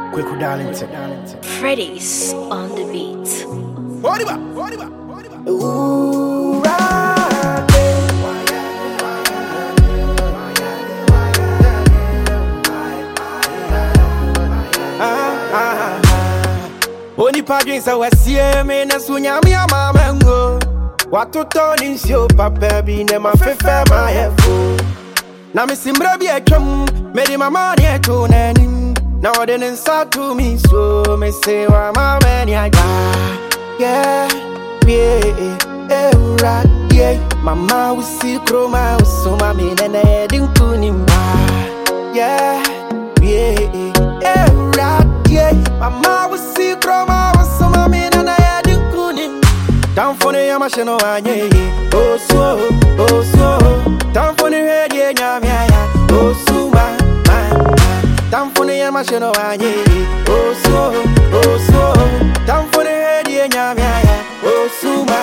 Quick Darlington. Freddy's on the beat. Ooh, Oni padwins a wasie me na sunya me amama ngo watoto ni nsio papa bi ne mafefe ma hefo na me simbra bi atwam me di mama ne to nanim na ode ne nsa to me so me se wa mama ni aga yeah yeah mama usi kroma usoma me ne din kunim yeah mama usi kroma usoma me ne din kunim down for the machine anye oh so down for the head ye nyame ya oh suma down for the machine anye oh so down for the head ye nyame ya oh suma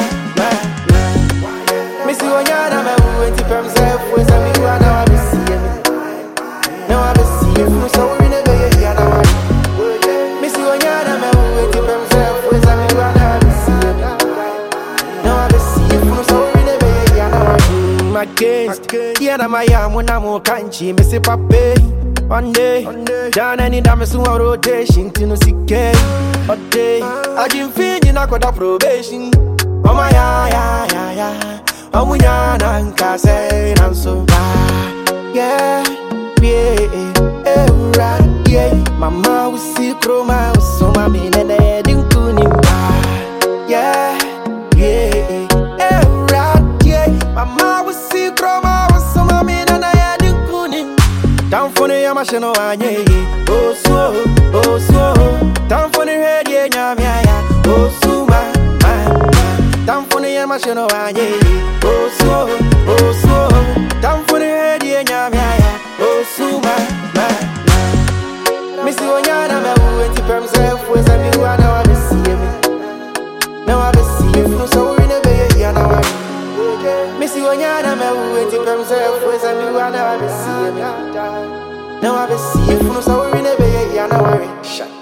Missy Wanyana me wenti pem self we say me wa na wa be see me na wa be see me so we never ye na wa Missy Wanyana me wenti pem self we say me wa na wa be see me na wa be see me so we never ye na wa my guest yeah na my am na mo kanchi me say pape one day down any dame so rotation tinu sike all day I give feel na koda probation oh my yeah Omunyana nkase nanso yeah mama usi kroma usoma me nene dinkuni yeah mama usi kroma usoma me nene dinkuni down for the machine anye oh so down for the head ye nyame ya oh suma down for the machine anye oh so down for the head ye nyame ya oh suma Missy Wanyana me wenti pem self we say me wa na wa be see me na wa be see me so we never ye na wa Missy Wanyana me wenti pem self we say me wa na wa be see me na wa be see me so we never ye na wa